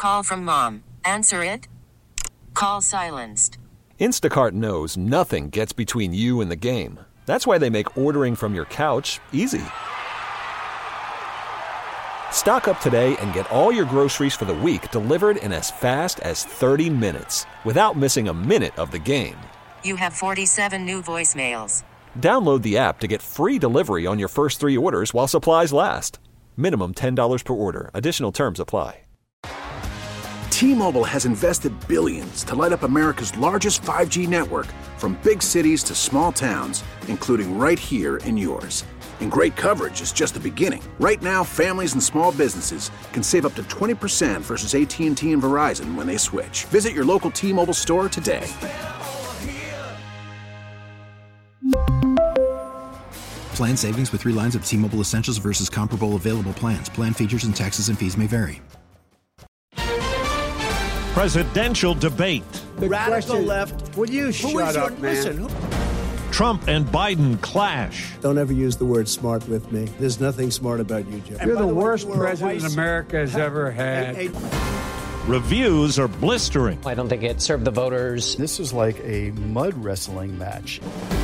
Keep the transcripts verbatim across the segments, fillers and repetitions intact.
Call from mom. Answer it. Call silenced. Instacart knows nothing gets between you and the game. That's why they make ordering from your couch easy. Stock up today and get all your groceries for the week delivered in as fast as thirty minutes without missing a minute of the game. You have forty-seven new voicemails. Download the app to get free delivery on your first three orders while supplies last. Minimum ten dollars per order. Additional terms apply. T-Mobile has invested billions to light up America's largest five G network, from big cities to small towns, including right here in yours. And great coverage is just the beginning. Right now, families and small businesses can save up to twenty percent versus A T and T and Verizon when they switch. Visit your local T-Mobile store today. Plan savings with three lines of T-Mobile Essentials versus comparable available plans. Plan features and taxes and fees may vary. Presidential debate. The radical left. Will you shut up, man? Listen, Trump and Biden clash. Don't ever use the word smart with me. There's nothing smart about you, Joe. You're the, the worst way, president America has ever had. Hey, hey. Reviews are blistering. I don't think it served the voters. This is like a mud wrestling match.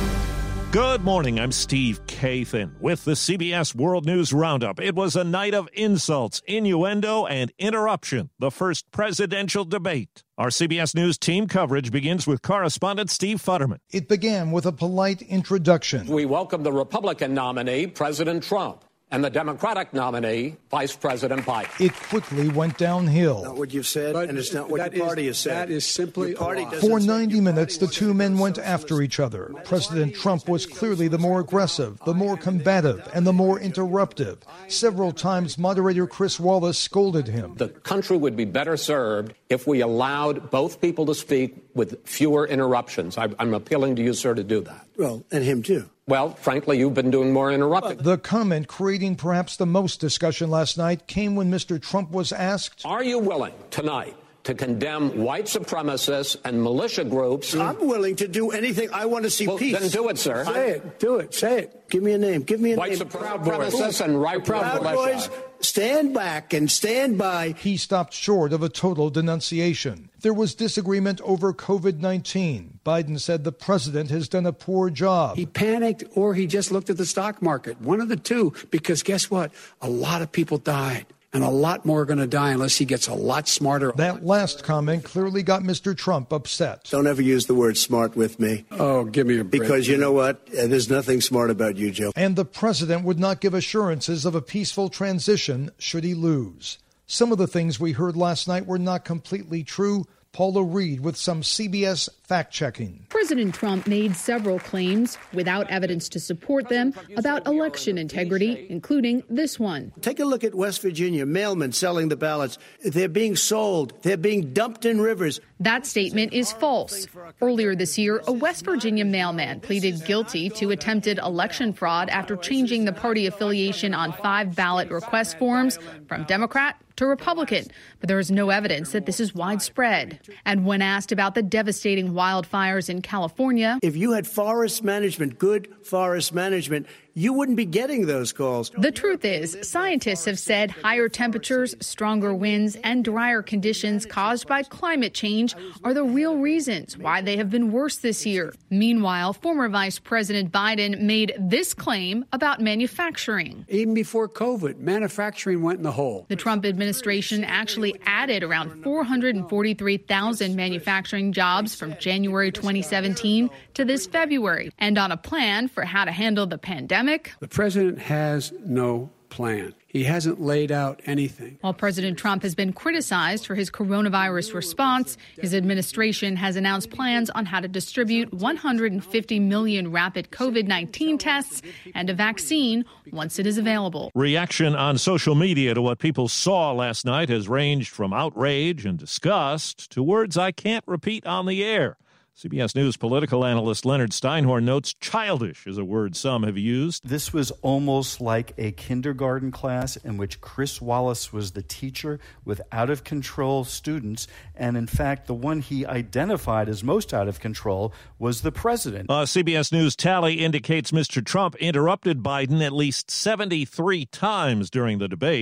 Good morning, I'm Steve Kathan with the C B S World News Roundup. It was a night of insults, innuendo, and interruption, the first presidential debate. Our C B S News team coverage begins with correspondent Steve Futterman. It began with a polite introduction. We welcome the Republican nominee, President Trump, and the Democratic nominee, Vice President Biden. It quickly went downhill. Not what you've said, but and it's not what your party is, has said. That is simply party For ninety minutes, the two men went after each other. President Trump was clearly the more aggressive, the more combative, and the more interruptive. Several times, moderator Chris Wallace scolded him. The country would be better served if we allowed both people to speak with fewer interruptions. I, I'm appealing to you, sir, to do that. Well, and him too. Well, frankly, you've been doing more interrupting. The comment creating perhaps the most discussion last night came when Mister Trump was asked, are you willing tonight to condemn white supremacists and militia groups? I'm willing to do anything. I want to see well, peace. Then do it, sir. Say it. Do it. Say it. Give me a name. Give me a white name. White supremacists and right Proud Boys, stand back and stand by. He stopped short of a total denunciation. There was disagreement over COVID nineteen. Biden said the president has done a poor job. He panicked or he just looked at the stock market. One of the two, because guess what? A lot of people died. And a lot more are going to die unless he gets a lot smarter. That last comment clearly got Mister Trump upset. Don't ever use the word smart with me. Oh, give me a break. Because you know what? There's nothing smart about you, Joe. And the president would not give assurances of a peaceful transition should he lose. Some of the things we heard last night were not completely true. Paula Reed with some C B S fact-checking. President Trump made several claims without evidence to support them about election integrity, including this one. Take a look at West Virginia, mailmen selling the ballots. They're being sold. They're being dumped in rivers. That statement is false. Earlier this year, a West Virginia mailman pleaded guilty to attempted election fraud after changing the party affiliation on five ballot request forms from Democrat to Republican. But there is no evidence that this is widespread. And when asked about the devastating wildfires in California, if you had forest management, good forest management, you wouldn't be getting those calls. The truth is, scientists have said higher temperatures, stronger winds, and drier conditions caused by climate change are the real reasons why they have been worse this year. Meanwhile, former Vice President Biden made this claim about manufacturing. Even before COVID, manufacturing went in the hole. The Trump administration actually added around four hundred forty-three thousand manufacturing jobs from January twenty seventeen to this February, and on a plan for how to handle the pandemic. The president has no plan. He hasn't laid out anything. While President Trump has been criticized for his coronavirus response, his administration has announced plans on how to distribute one hundred fifty million rapid COVID nineteen tests and a vaccine once it is available. Reaction on social media to what people saw last night has ranged from outrage and disgust to words I can't repeat on the air. C B S News political analyst Leonard Steinhorn notes childish is a word some have used. This was almost like a kindergarten class in which Chris Wallace was the teacher with out-of-control students. And in fact, the one he identified as most out of control was the president. A C B S News tally indicates Mister Trump interrupted Biden at least seventy-three times during the debate.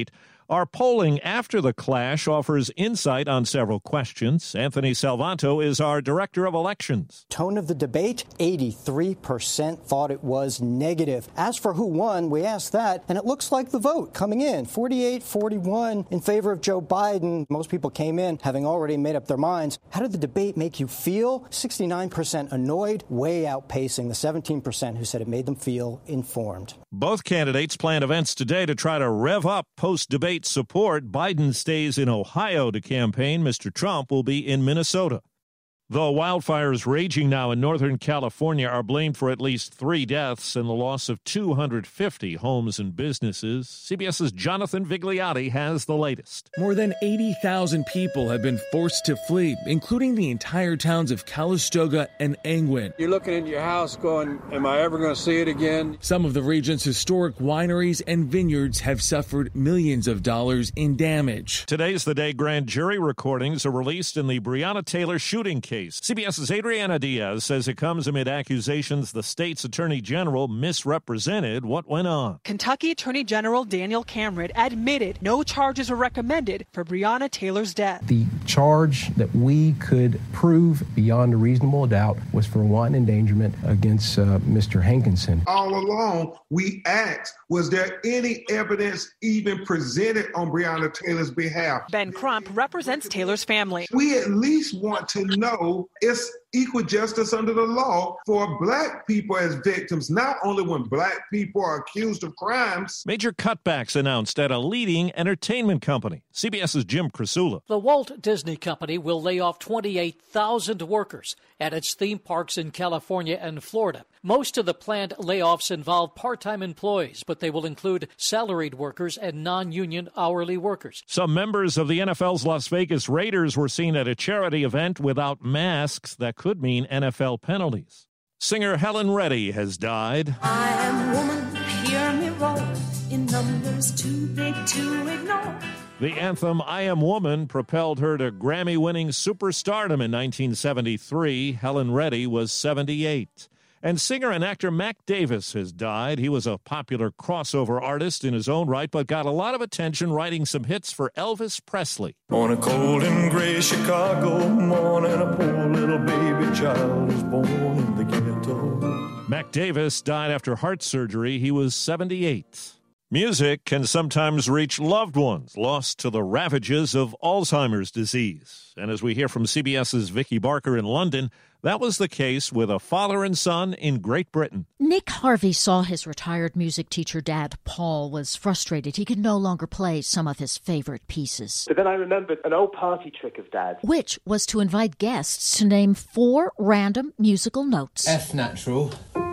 Our polling after the clash offers insight on several questions. Anthony Salvanto is our director of elections. Tone of the debate, eighty-three percent thought it was negative. As for who won, we asked that, and it looks like the vote coming in, forty-eight forty-one in favor of Joe Biden. Most people came in having already made up their minds. How did the debate make you feel? sixty-nine percent annoyed, way outpacing the seventeen percent who said it made them feel informed. Both candidates plan events today to try to rev up post-debate support. Biden stays in Ohio to campaign. Mister Trump will be in Minnesota. Though wildfires raging now in Northern California are blamed for at least three deaths and the loss of two hundred fifty homes and businesses, CBS's Jonathan Vigliotti has the latest. More than eighty thousand people have been forced to flee, including the entire towns of Calistoga and Angwin. You're looking into your house going, am I ever going to see it again? Some of the region's historic wineries and vineyards have suffered millions of dollars in damage. Today's the day grand jury recordings are released in the Breonna Taylor shooting case. CBS's Adriana Diaz says it comes amid accusations the state's attorney general misrepresented what went on. Kentucky Attorney General Daniel Cameron admitted no charges were recommended for Breonna Taylor's death. The charge that we could prove beyond a reasonable doubt was for wanton endangerment against uh, Mister Hankinson. All along, we asked, was there any evidence even presented on Breonna Taylor's behalf? Ben Crump represents Taylor's family. We at least want to know it's equal justice under the law for black people as victims, not only when black people are accused of crimes. Major cutbacks announced at a leading entertainment company. CBS's Jim Krasula. The Walt Disney Company will lay off twenty-eight thousand workers at its theme parks in California and Florida. Most of the planned layoffs involve part-time employees, but they will include salaried workers and non-union hourly workers. Some members of the N F L's Las Vegas Raiders were seen at a charity event without masks that could mean N F L penalties. Singer Helen Reddy has died. I am woman, hear me roll, in numbers too big to ignore. The anthem I Am Woman propelled her to Grammy-winning superstardom in nineteen seventy-three. Helen Reddy was seventy-eight. And singer and actor Mac Davis has died. He was a popular crossover artist in his own right, but got a lot of attention writing some hits for Elvis Presley. On a cold and gray Chicago morning, a poor little baby child is born in the ghetto. Mac Davis died after heart surgery. He was seventy-eight. Music can sometimes reach loved ones lost to the ravages of Alzheimer's disease. And as we hear from CBS's Vicky Barker in London, that was the case with a father and son in Great Britain. Nick Harvey saw his retired music teacher dad, Paul, was frustrated he could no longer play some of his favorite pieces. But then I remembered an old party trick of Dad's, which was to invite guests to name four random musical notes. F natural,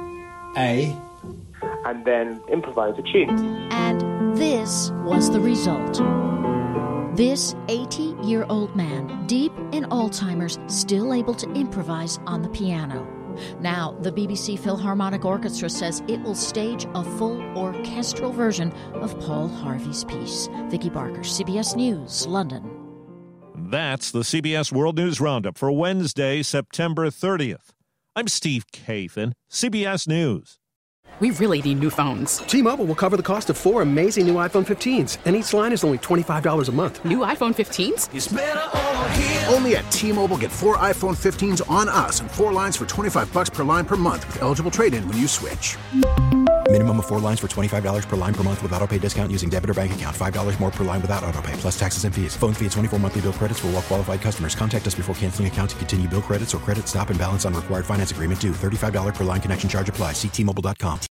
A, and then improvise a tune. And this was the result. This eighty-year-old man, deep in Alzheimer's, still able to improvise on the piano. Now, the B B C Philharmonic Orchestra says it will stage a full orchestral version of Paul Harvey's piece. Vicky Barker, C B S News, London. That's the C B S World News Roundup for Wednesday, September thirtieth. I'm Steve Kathan, C B S News. We really need new phones. T-Mobile will cover the cost of four amazing new iPhone fifteens, and each line is only twenty-five dollars a month. New iPhone fifteens? It's better over here. Only at T-Mobile, get four iPhone fifteens on us and four lines for twenty-five dollars per line per month with eligible trade-in when you switch. Minimum of four lines for twenty-five dollars per line per month with autopay discount using debit or bank account. five dollars more per line without autopay, plus taxes and fees. Phone fee at twenty-four monthly bill credits for well-qualified customers. Contact us before canceling account to continue bill credits or credit stop and balance on required finance agreement due. thirty-five dollars per line connection charge applies. See T Mobile dot com.